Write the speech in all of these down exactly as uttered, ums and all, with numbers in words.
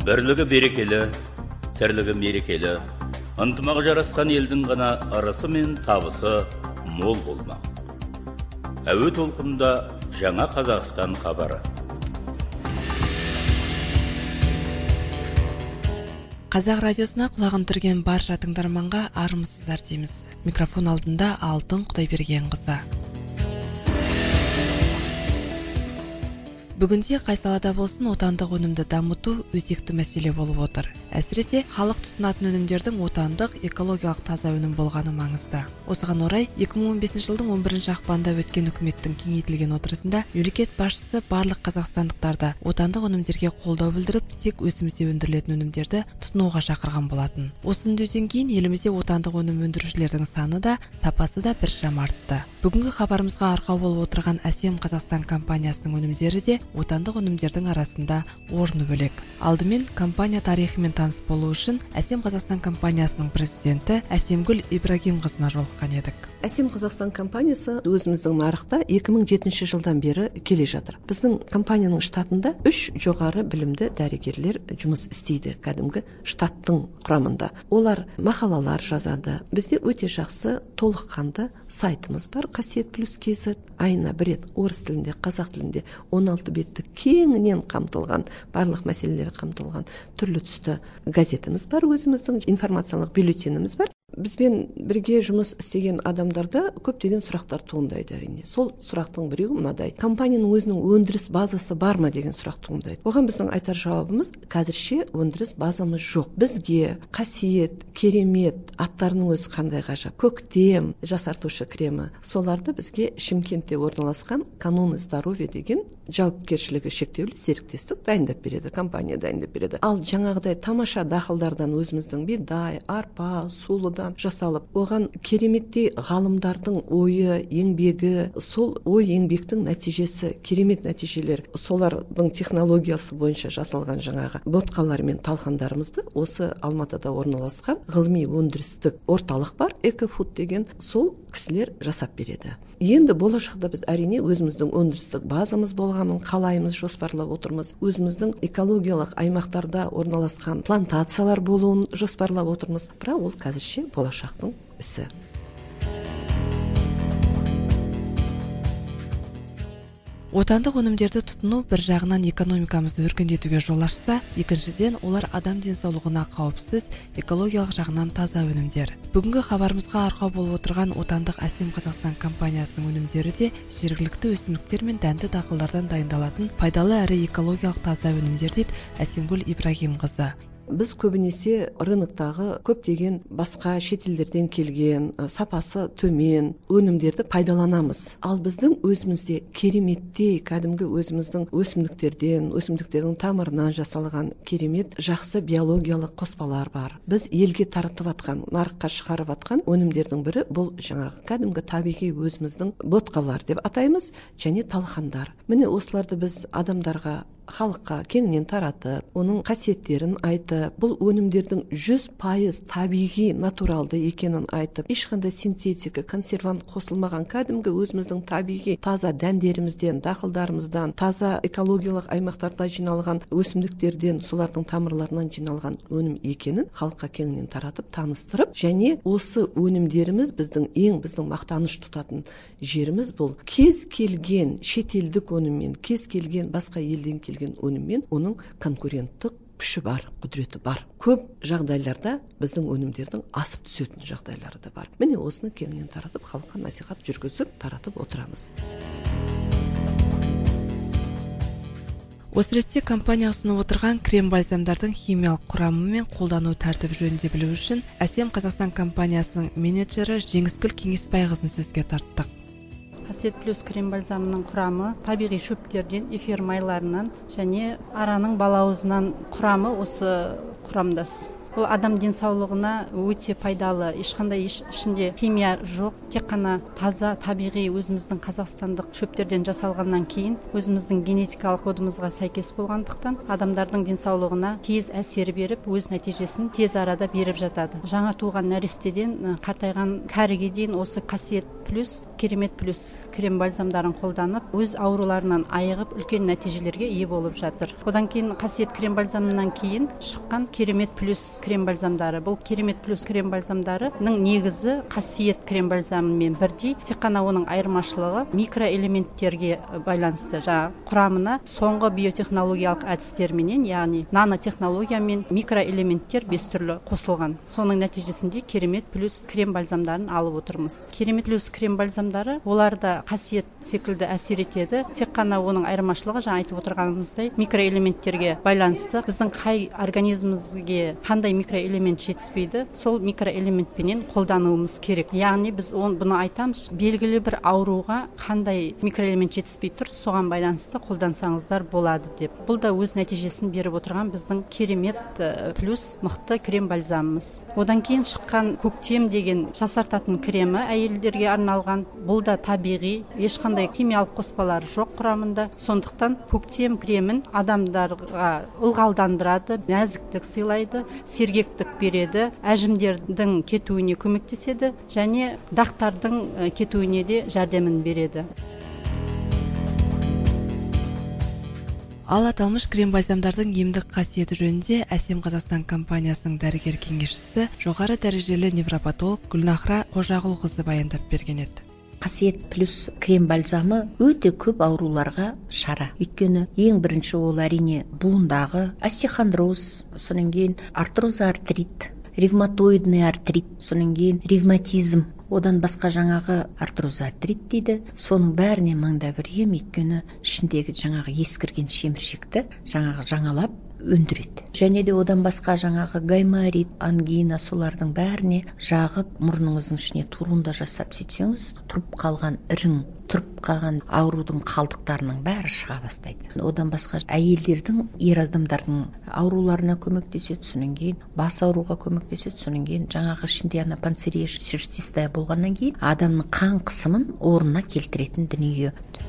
Бірлігі берекелі, тірлігі мерекелі, ынтымағы жарасқан елдің ғана арасы мен табысы мол болмақ. Әуе толқында жаңа Қазақстан хабары. Қазақ радиосына құлағын түрген барша тыңдарманға армысыздар дейміз. Микрофон алдында Алтын Құдайбергенқызы. Бүгінде қай салада болсын отандық өнімді дамыту өзекті мәселе болып отыр. Әсіресе халық тұтынатын өнімдердің отандық экологиялық таза өнім болғаны маңызды. Осыған орай екі мың он бесінші жылдың он бірінші ақпанда өткен үкіметтің кеңейтілген отырысында мемлекет басшысы барлық қазақстандықтарды отандық өнімдерге қолдау білдіріп, тек өзімізде өндірілетін өнімдерді тұтынуға шақырған болатын. Осындайдан кейін елімізде отандық өнім өндірушілердің саны да, сапасы да біршама артты. Бүгінгі хабарымызға арқау болып отырған Әсем Қазақстан компаниясының өнімдері де отандық өнімдердің арасында орны бөлек. Алдымен компания тарихымен таныс болу үшін Әсем Қазақстан компаниясының президенті Әсемгүл Ибрагимқызына жолыққан едік. Әсем Қазақстан компаниясы өзіміздің нарықта екі мың жетінші жылдан бері келе жатыр. Біздің компанияның штатында үш жоғары білімді дәрігерлер жұмыс істейді, кәдімгі штаттың құрамында. Олар мақалалар жазады. Бізде өте жақсы толыққанды сайтымыз бар, Қасиет плюс кз. Айына бір рет орыс тілінде, қазақ тілінде он алты бетті кеңінен қамтылған, барлық мәселелер қамтылған түрлі түсті газетіміз бар, өзіміздің информациялық бюллетеніміз бар. Бізбен бірге жұмыс істеген адамдарда көптеген сұрақтар туындайды әрине. Сол сұрақтың біреуі мынадай: компанияның өзінің өндіріс базасы бар ма деген сұрақ туындайды. Оған біздің айтар жауабымыз: қазірше өндіріс базамыз жоқ. Бізге Қасиет, Керемет аттарының өзі қандай ғажап. Көктем жасартушы кремі, соларды бізге Шымкентте орналасқан Канун здоровья деген жауапкершілігі шектеулі серіктестік дайындап береді, компания дайындап береді. Ал жаңағыдай тамаша дақылдардан өзіміздің бидай, арпа, сулыдан жасалып, оған кереметтей ғалымдардың ойы, еңбегі, сол ой еңбектің нәтижесі, керемет нәтижелер, солардың технологиясы бойынша жасалған жаңағы ботқалар мен талқандарымызды осы Алматыда орналасқан ғылыми өндірістік орталық бар, Экофуд деген, сол кісілер жасап береді. Енді болашақта біз әрине өзіміздің өндірістік базамыз болғанын қалаймыз, жоспарлап отырмыз. Өзіміздің экологиялық аймақтарда орналасқан плантациялар болуын жоспарлап отырмыз. Бірақ ол қазірше болашақтың ісі. Отандық өнімдерді тұтыну бір жағынан экономикамызды өркендетуге жол ашса, екіншіден олар адам денсаулығына қауіпсіз, экологиялық жағынан таза өнімдер. Бүгінгі хабарымызға арқау болып отырған отандық Әсем Қазақстан компаниясының өнімдері де жергілікті өсімдіктер мен дәнді дақылдардан дайындалатын пайдалы әрі экологиялық таза өнімдер дейді Әсемгүл Ибрагимқызы. Біз көбінесе рыноктағы көптеген басқа шетелдерден келген, сапасы төмен өнімдерді пайдаланамыз. Ал біздің өзімізде кереметтей, кәдімгі өзіміздің өсімдіктерден, өсімдіктердің тамырынан жасалған керемет жақсы биологиялық қоспалар бар. Біз елге таратып атқан, нарыққа шығарып атқан өнімдердің бірі бұл жаңағы кәдімгі табиғи өзіміздің ботқалар деп атаймыз, және талқандар. Міне осыларды біз адамдарға, халыққа кеңінен таратып, оның қасиеттерін айтып, бұл өнімдердің жүз пайыз табиғи, натуралды екенін айтып, ешқандай синтетика, консервант қосылмаған кәдімгі өзіміздің табиғи таза дәндерімізден, дақылдарымыздан, таза экологиялық аймақтарда жиналған өсімдіктерден, солардың тамырларынан жиналған өнім екенін халыққа кеңінен таратып, таныстырып, және осы өнімдеріміз біздің ең біздің мақтаныш тұтатын жеріміз бұл. Кез келген шетелдік өніммен, кез келген басқа елден келген өніммен оның конкуренттік күші бар, құдіреті бар. Көп жағдайларда біздің өнімдердің асып түсетін жағдайлары да бар. Міне осыны кеңінен таратып, халыққа насихат жүргізіп, таратып отырамыз. Осы ретте компания ұсынып отырған крем-бальзамдардың химиялық құрамы мен қолдану тәртібі жөнінде білу үшін Әсем Қазақстан компаниясының менеджері Жеңіскүл Кеңесбайқызын сөзге тарттық. Қасиет плюс крем-бальзамының құрамы табиғи шөптерден, эфир майларынан және араның балауызынан құрамы осы құрамдас. ол адам денсаулығына өте пайдалы. Ешқандай ішінде химия жоқ, тек қана таза табиғи өзіміздің қазақстандық шөптерден жасалғаннан кейін өзіміздің генетикалық кодымызға сәйкес болғандықтан адамдардың денсаулығына тез әсер беріп, өз нәтижесін тез арада беріп жатады. Жаңа туған нәрестеден қартайған кәріге дейін осы қасиет плюс, керемет плюс крем бальзамдарын қолданып, өз ауруларынан айығып, үлкен нәтижелерге ие болып жатыр. Одан кейін қасиет крем бальзамынан кейін шыққан керемет плюс крем бальзамдары. Бұл керемет плюс крем бальзамдарының негізі қасиет крем бальзамымен бірдей, тек қана оның айырмашылығы микроэлементтерге байланысты. Жаңа құрамына соңғы биотехнологиялық әдістерменен, яғни нанотехнология мен микроэлементтер бес түрлі қосылған. Соның нәтижесінде керемет плюс крем бальзамдарын алып отырмыз. Керемет плюс крем бальзамдары оларда қасиет секілді әсер етеді. Тек қана оның айырмашылығы жаңа айтып отырғанымыздай микроэлементтерге байланысты. Біздің қай организмімізге қандай микроэлемент жетіспейді, сол микроэлементпенен қолдануымыз керек. Яғни біз оны бұны айтамыз, белгілі бір ауруға қандай микроэлемент жетіспей тұр, соған байланысты қолдансаңыздар болады деп. Бұл да өз нәтижесін беріп отырған біздің керемет плюс мықты крем бальзамымыз. Одан кейін шыққан көктем деген жасартатын кремі әйелдерге арналған. Бұл да табиғи, ешқандай химиялық қоспалар жоқ құрамында. Сондықтан көктем кремін адамдарға ылғалдандырады, нәзіктік сыйлайды, сергектік береді, әжімдердің кетуіне көмектеседі және дақтардың кетуіне де жәрдемін береді. Ал аталмыш крем бальзамдардың емдік қасиеті жөнінде Әсем Қазақстан компаниясының дәрігер кеңесшісі, жоғары дәрежелі невропатолог Гүлнахра Қожағұлқызы баяндап берген еді. Қасиет плюс крем бальзамы өте көп ауруларға шара. Өйткені ең бірінші ол әрине буындағы остеохондроз, сонан кейін артроза артрит, ревматоидный артрит, сонан кейін ревматизм, одан басқа жаңағы артроза артрит дейді. Соның бәріне мыңда бір ем, өйткені ішіндегі жаңағы ескірген шеміршекті жаңағы жаңалап өндіреді. Және де одан басқа жаңағы гайморит, ангина, солардың бәріне жағып мұрныңыздың ішіне турунда жасап сөйтсеңіз, тұрып қалған ірің, тұрып қалған аурудың қалдықтарының бәрі шыға бастайды. Одан басқа әйелдердің, ер адамдардың ауруларына көмектеседі, сонан кейін бас ауруға көмектеседі, сонан кейін жаңағы ішінде ана панцирия шерстистая болғаннан кейін адамның қан қысымын орнына келтіретін дүние.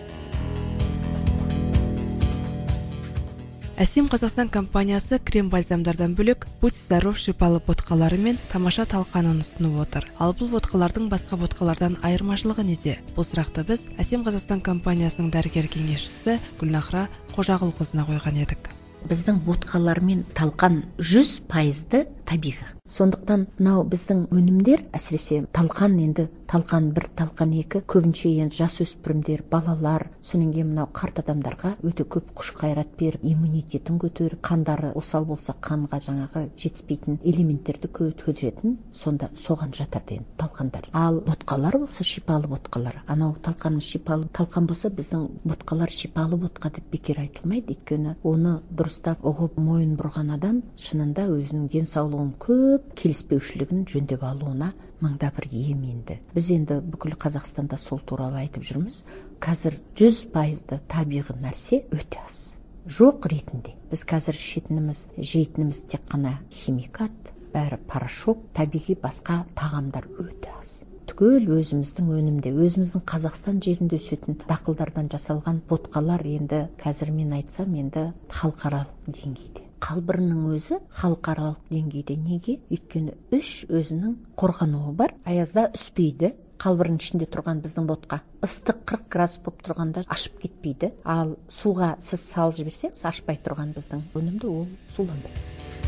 Әсем Қазақстан компаниясы крем бальзамдардан бөлек Будь здоров шипалы ботқалары мен тамаша талқанын ұсынып отыр. Ал бұл ботқалардың басқа ботқалардан айырмашылығы неде? Бұл сұрақты біз Әсем Қазақстан компаниясының дәрігер кеңесшісі Гүлнахра Қожағұлқызына қойған едік. Біздің ботқалар мен талқан жүз пайызды табиғи. Сондықтан мынау біздің өнімдер, әсіресе талқан, енді талқан бір, талқан екі, көбінше енді жас өспірімдер, балалар, сонан кейін мынау қарт адамдарға өте көп күш қайрат беріп, иммунитетін көтеріп, қандары осал болса қанға жаңағы жетіспейтін элементтерді көтеретін, сонда соған жатады енді талқандар. Ал ботқалар болса шипалы ботқалар. Анау талқанның шипалы талқан болса, біздің ботқалар шипалы ботқа деп бекер айтылмайды, өйткені оны дұрыстап ұғып мойын бұрған адам шынында өзінің денсаулығын көп келіспеушілігін жөндеп алуына мыңда бір ем енді. Біз енді бүкіл Қазақстанда сол туралы айтып жүрміз. Қазір жүз пайызды табиғи нәрсе өте аз. Жоқ ретінде. Біз қазір ішетініміз, жейтініміз тек қана химикат, бәрі порошок, табиғи басқа тағамдар өте аз. Түгел өзіміздің өнімде, өзіміздің Қазақстан жерінде өсетін дақылдардан жасалған ботқалар енді қазір мен айтсам енді халықаралық деңгейде. Қалбырының өзі халықаралық деңгейде. Неге? Өйткені үш өзінің қорғануы бар. Аязда үспейді. Қалбырының ішінде тұрған біздің ботқа ыстық қырық градус болып тұрғанда ашып кетпейді. Ал суға сіз салып жіберсеңіз, ашпай тұрған біздің өнімді ол суланбайды.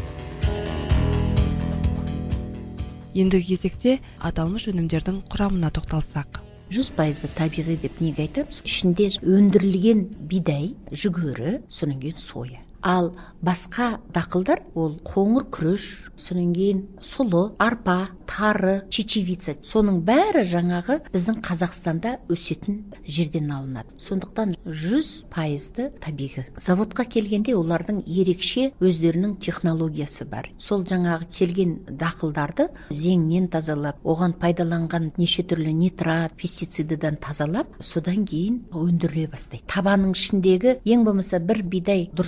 Ендігі кезекте аталмыш өнімдердің құрамына тоқталсақ. жүз пайызды табиғи деп неге айтамыз? Ішінде өндірілген бидай, жүгері, сонан кейін соя. Ал басқа дақылдар ол қоңыр күріш, сонан кейін сұлы, арпа, тары, чечевица. Соның бәрі жаңағы біздің Қазақстанда өсетін жерден алынады. Сондықтан жүз пайызды табиғи. Заводқа келгенде олардың ерекше өздерінің технологиясы бар. Сол жаңағы келген дақылдарды зеңнен тазалап, оған пайдаланған неше түрлі нитрат, пестицидден тазалап, содан кейін өндіре бастайды. Табаның ішіндегі ең болмаса бір бидай дұрыс болмаса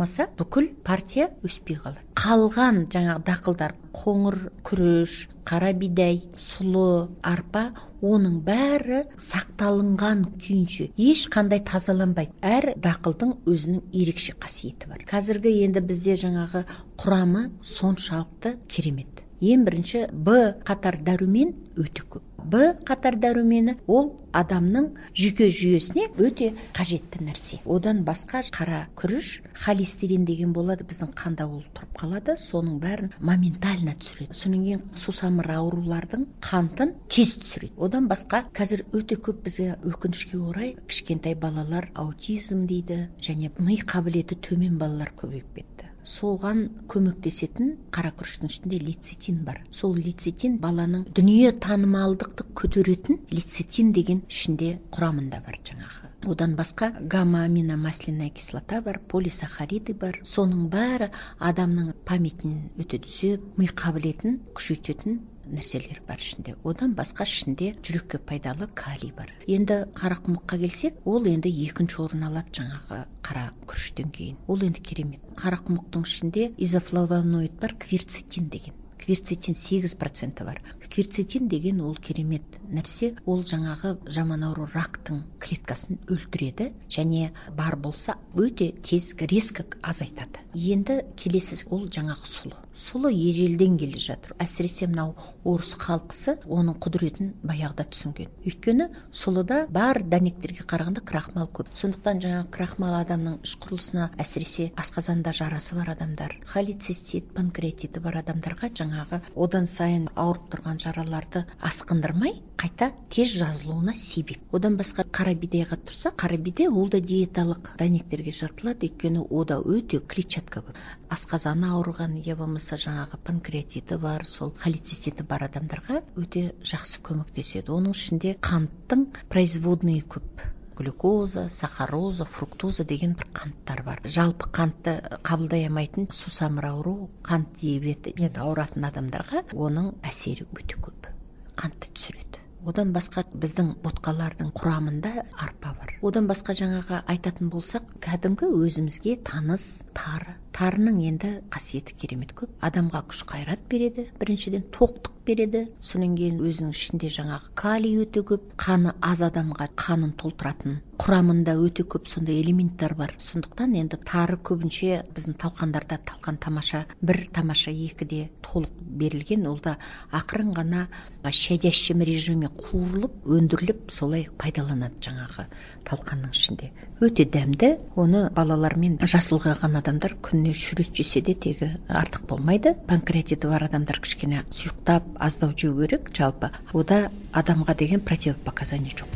болмаса бүкіл партия өспей қалады. Қалған жаңағы дақылдар қоңыр күріш, қара бидай, сұлы, арпа, оның бәрі сақталынған күйінше ешқандай тазаланбайды. Әр дақылдың өзінің ерекше қасиеті бар. Қазіргі енді бізде жаңағы құрамы соншалықты керемет. Ең бірінші Б қатар дәрумен өте көп. Б қатар дәрумені ол адамның жүйке жүйесіне өте қажетті нәрсе. Одан басқа қара күріш, холестерин деген болады, біздің қанда ол тұрып қалады, соның бәрін моментально түсіреді. Содан кейін сусамыр аурулардың қантын тез түсіреді. Одан басқа қазір өте көп бізге өкінішке орай кішкентай балалар аутизм дейді, және ми қабілеті төмен балалар көбейіп кетті. Соған көмектесетін қара күріштің ішінде лецитин бар. Сол лецитин баланың дүние танымалдықты көтеретін лецитин деген ішінде құрамында бар жаңағы. Одан басқа гамма-аминомасляная кислота бар, полисахариды бар. Соның бәрі адамның памятін өте түзеп, ми қабілетін күшейтетін нәрселер бар ішінде. Одан басқа ішінде жүрекке пайдалы калий бар. Енді қарақұмыққа келсек, ол енді екінші орын алады жаңағы қара күріштен кейін. Ол енді керемет. Қарақұмықтың ішінде изофлавоноид бар, кверцетин деген. Кверцетин сегіз проценті бар. Кверцетин деген ол керемет нәрсе. Ол жаңағы жаман ауру рактың клеткасын өлтіреді, және бар болса өте тез резко азайтады. Енді келесі ол жаңағы сұлы. Сұлы ежелден келе жатыр. Әсіресе мынау орыс халқысы оның құдіретін баяғыда түсінген. Өйткені сұлыда бар дәнектерге қарағанда крахмал көп. Сондықтан жаңағы крахмал адамның іш құрылысына, әсіресе асқазанда жарасы бар адамдар, холецистит, панкреатиті бар адамдарға жаңағы одан сайын ауырып тұрған жараларды асқындырмай, қайта тез жазылуына себеп. Одан басқа қара бидайға тұрса, қара бидай ол да диеталық дәнектерге жатылады, өйткені ода өте клетчатка көп. Асқазаны ауырған, я болмаса жаңағы панкреатиті бар, сол холециститі бар адамдарға өте жақсы көмектеседі. Оның ішінде қанттың производные көп. Глюкоза, сахароза, фруктоза деген бір қанттар бар. Жалпы қантты қабылдай алмайтын сусамыр ауру, қант диабеті ауыратын адамдарға оның әсері өте көп. Қантты түсіреді. Одан басқа біздің ботқалардың құрамында арпа бар. Одан басқа жаңағы айтатын болсақ, кәдімгі өзімізге таныс тары. Тарының енді қасиеті керемет көп. Адамға күш қайрат береді, біріншіден тоқтық береді. Содан кейін өзінің ішінде жаңағы калий өте көп. Қаны аз адамға қанын толтыратын құрамында өте көп сондай элементтер бар. Сондықтан енді тары көбінше біздің талқандарда талқан тамаша бір, тамаша екіде толық берілген. Ол да ақырын ғана щадящем режиме қуырылып, өндіріліп, солай пайдаланады жаңағы талқанның ішінде. Өте дәмді. Оны балалар мен жасы ұлғайған адамдар күніне үш рет жесе де тегі артық болмайды. Панкреатиті бар адамдар кішкене сұйықтап, аздау жеу керек жалпы. Ода адамға деген противопоказание жоқ.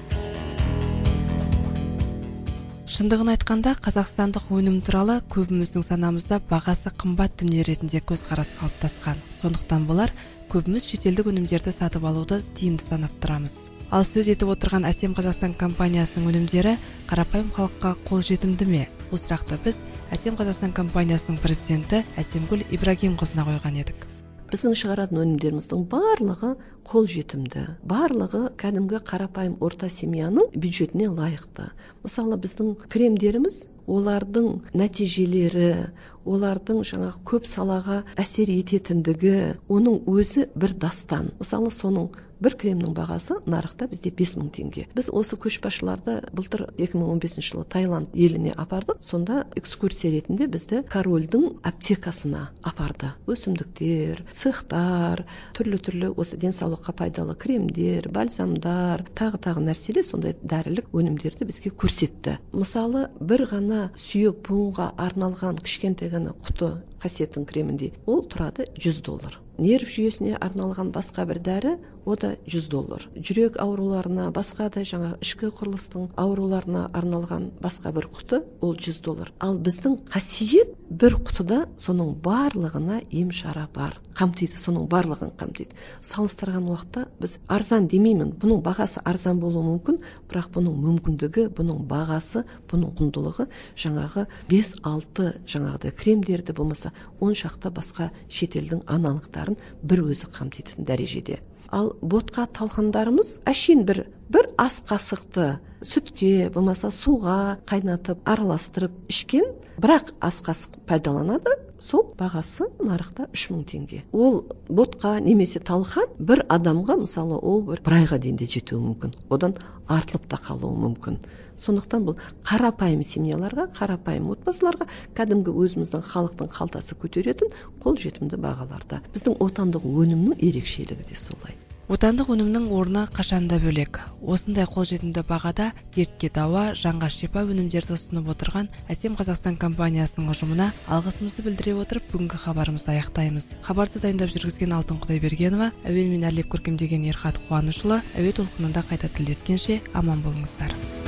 Шындығын айтқанда, қазақстандық өнім туралы көбіміздің санамызда бағасы қымбат дүние ретінде көзқарас қалыптасқан. Сондықтан болар көбіміз шетелдік өнімдерді сатып алуды тиімді санап тұрамыз. Ал сөз етіп отырған Әсем Қазақстан компаниясының өнімдері қарапайым халыққа қолжетімді ме? Бұл сұрақты біз Әсем Қазақстан компаниясының президенті Әсемгүл Ибрагимқызына қойған едік. Біздің шығаратын өнімдеріміздің барлығы қолжетімді, барлығы кәдімгі қарапайым орта семьяның бюджетіне лайықты. Мысалы, біздің кремдеріміз, олардың нәтижелері, олардың жаңағы көп салаға әсер ететіндігі, оның өзі бір дастан. Мысалы, соның бір кремнің бағасы нарықта бізде бес мың теңге. Біз осы көшбасшыларды былтыр екі мың он бесінші жылы Таиланд еліне апардық. Сонда экскурсия ретінде бізді корольдің аптекасына апарды. Өсімдіктер, цехтар, түрлі-түрлі осы денсаулыққа пайдалы кремдер, бальзамдар, тағы-тағы нәрселер, сондай дәрілік өнімдерді бізге көрсетті. Мысалы, бір ғана сүйек буынға арналған кішкентай ғана құты қасиеттің кремінде ол тұрады жүз доллар. Нерв жүйесіне арналған басқа бір дәрі, о да жүз доллар. Жүрек ауруларына, басқа да жаңа ішкі құрылыстың ауруларына арналған басқа бір құты, ол жүз доллар. Ал біздің қасиет бір құтыда соның барлығына ем шара бар. Қамтиды, соның барлығын қамтиды. Салыстырған уақытта біз арзан демеймін, бұның бағасы арзан болуы мүмкін, бірақ бұның мүмкіндігі, бұның бағасы, бұның құндылығы жаңағы бес алты жаңағыдай кремдерді болмаса он шақты басқа шетелдің аналықтарын бір өзі қамтитын дәрежеде. Ал ботқа талқандарымыз әшейін бір бір ас қасықты сүтке болмаса суға қайнатып араластырып ішкен, бірақ ас қасық пайдаланады, сол бағасы нарықта үш мың теңге. Ол ботқа немесе талқан бір адамға мысалы ол бір бір айға дейін де жетуі мүмкін. Одан артылып та қалуы мүмкін. Сондықтан бұл қарапайым семьяларға, қарапайым отбасыларға кәдімгі өзіміздің халықтың қалтасы көтеретін қол жетімді бағаларда. Біздің отандық өнімнің ерекшелігі де солай. Отандық өнімнің орны қашанда бөлек. Осындай қолжетімді бағада дертке дауа, жанға шипа өнімдерді ұсынып отырған Әсем Қазақстан компаниясының ұжымына алғысымызды білдіре отырып, бүгінгі хабарымызды аяқтаймыз. Хабарды дайындап жүргізген Алтын Құдайбергенова, әуенмен әрлеп көркемдеген Ерхат Қуанышұлы, әуе толқынында қайта тілдескенше аман болыңыздар.